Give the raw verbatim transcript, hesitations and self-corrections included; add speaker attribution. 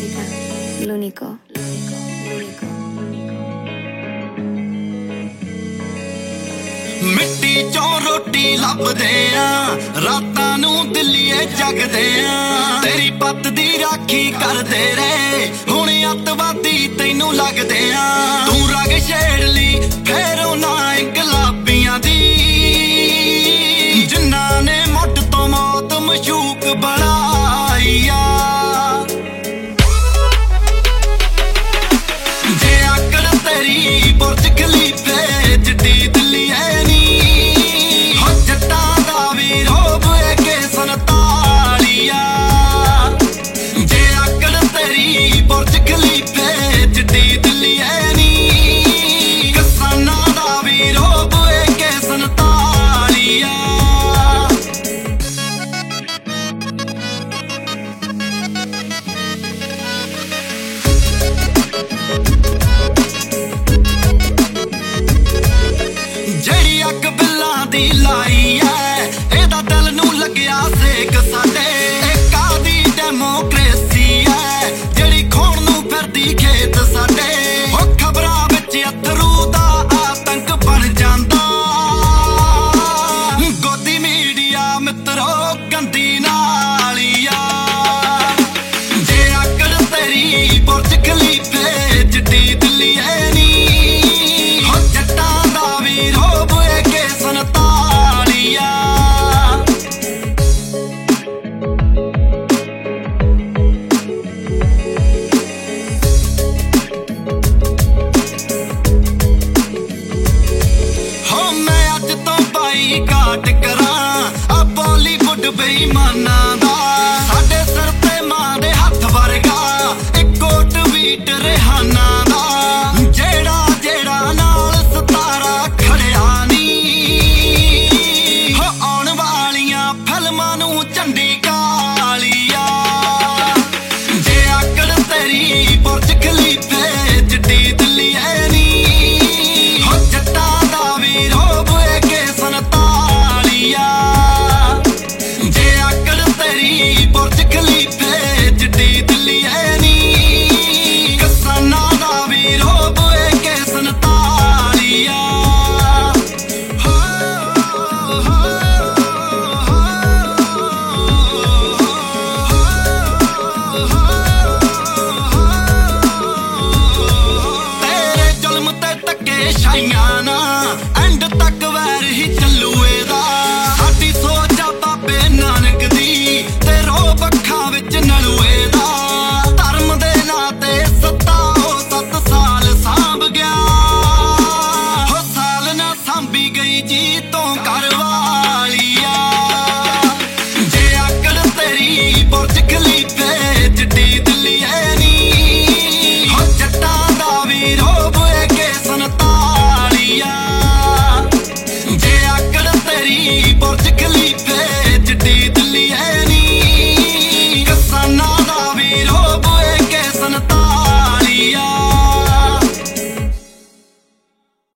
Speaker 1: música, l'único, l'único, l'único, l'único।
Speaker 2: ਮਿੱਟੀ ਚੋਂ ਰੋਟੀ ਲੱਭਦੇ ਆ, ਰਾਤਾਂ ਨੂੰ ਦਿੱਲੀਏ ਜਗਦੇ ਆ, ਤੇਰੀ ਪੱਤ ਦੀ ਰਾਖੀ ਕਰਦੇ ਰਹੇ, ਹੁਣ ਅੱਤਵਾਦੀ ਤੈਨੂੰ ਲੱਗਦੇ ਆ। ਤੂੰ ਰਗ ਛੇੜ ਲਈ ਫੇਰ ਉਹਨਾਂ ਇਨਕਲਾਬੀਆਂ ਦੀ, ਜਿਨ੍ਹਾਂ ਨੇ ਮੁੱਢ ਤੋਂ ਮੌਤ ਮਸ਼ੂਕ ਬਣਾਈ ਆ। ਜੇ ਆਕੜ ਤੇਰੀ ਬੁਰਜ ਖਲੀਫੇ ਜਿੱਡੀ ਦਿੱਲੀ ਐ ਨੀ, ਹੋ ਜੱਟਾਂ ਦਾ ਵੀ ਰੋਬ ਏ ਕੇ ਸੰਤਾਲੀਆ। ਜੇ ਆਕੜ ਤੇਰੀ ਬੁਰਜ ਖਲੀਫੇ ਜਿੱਡੀ ਦਿੱਲੀ ਐ ਨੀ, ਕਿਸਾਨਾਂ ਦਾ ਵੀ ਰੋਬ ਏ ਕੇ ਸੰਤਾਲੀਆ। ਜਿਹੜੀ ਅੱਗ ਬਿੱਲਾਂ ਦੀ ਲਾਈ ਐ, ਇਹਦਾ ਦਿਲ ਨੂੰ ਲੱਗਿਆ ਸੇਕ ਸਾਡੇ। ਇਹ ਕਾਹਦੀ ਡੈਮੋਕ੍ਰੇਸੀ ਐ ਜਿਹੜੀ ਖੋਣ ਨੂੰ ਫਿਰਦੀ ਖੇਤ ਸਾਡੇ। ਉਹ ਖਬਰਾਂ ਵਿੱਚ ਅਥਰੂ ਦਾ ਆਤੰਕ ਬਣ ਜਾਂਦਾ, ਗੋਦੀ ਮੀਡੀਆ ਮਿੱਤਰੋ ਗੰਦੀ ਨਾਲੀਆ। ਜੇ ਆਕੜ ਤੇਰੀ ਬੁਰਜ ਖਲੀਫੇ ਜਿੱਡੀ ਦਿੱਲੀ ਐ ਨੀ, ਹੋ ਜੱਟਾਂ ਦਾ ਵੀ ਰੋਬ ਏ ਕੇ ਸੰਤਾਲੀਆ। ਹੋ ਮੈਂ ਅੱਜ ਤੋਂ ਬਾਈਕਾਟ ਕਰਾਂ ਆ ਬਾਲੀਵੁੱਡ ਬੇਈਮਾਨਾਂ ਦਾ, ਸਾਡੇ ਸਿਰ ਤੇ ਮਾਂ ਦੇ ਹੱਥ ਵਰਗਾ ਇੱਕੋ ਟਵੀਟ ਰਿਹਾਨਾ ਦਾ। ਜਿਹੜਾ ਜਿਹੜਾ ਨਾਲ ਸਤਾਰਾ ਖੜਿਆ ਨੀ, ਹੋ ਆਉਣ ਵਾਲੀਆਂ ਫਿਲਮਾਂ ਨੂੰ ਝੰਡੀ ਕਾਲੀਆ। ਜੇ ਆਕੜ ਤੇਰੀ ਬੁਰਜ